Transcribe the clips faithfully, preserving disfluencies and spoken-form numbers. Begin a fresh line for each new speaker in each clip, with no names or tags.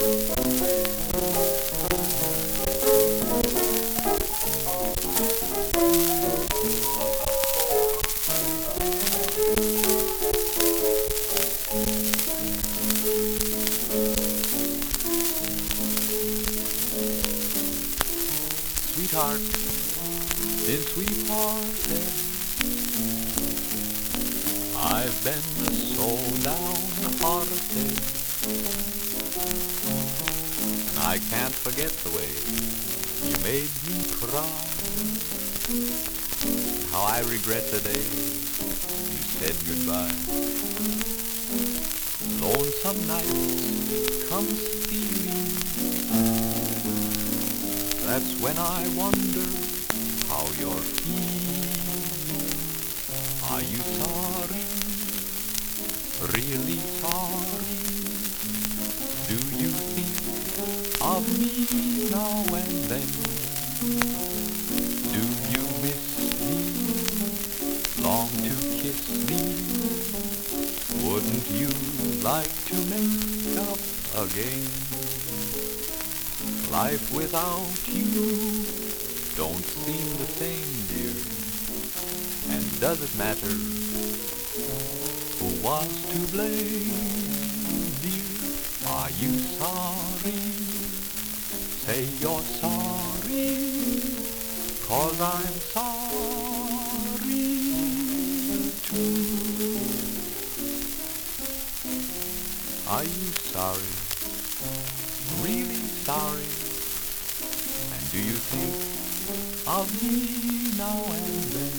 Sweetheart, since we parted, I've been so downhearted, and I can't forget the way you made me cry. How I regret the day you said goodbye. Lonesome nights come stealing. That's when I wonder how you're feeling. Are you sorry? Really sorry? Do you think of me now and then? Do you miss me? Long to kiss me? Wouldn't you like to make up again? Life without you don't seem the same, dear. And does it matter who was to blame, dear? Are you sorry? Say you're sorry, 'cause I'm sorry too. Are you sorry? Really sorry? And do you think of me now and then?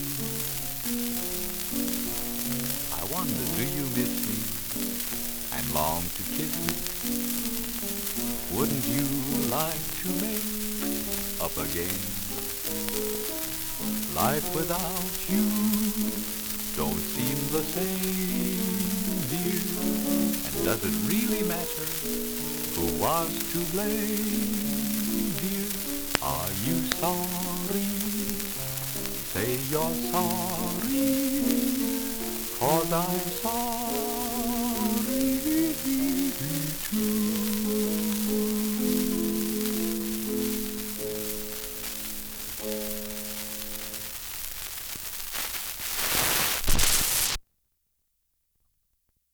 I wonder, do you miss me and long to kiss me? Wouldn't you like to make up again? Life without you don't seem the same, dear. And does it really matter who was to blame, dear? Are you sorry? Say you're sorry, 'cause I'm sorry.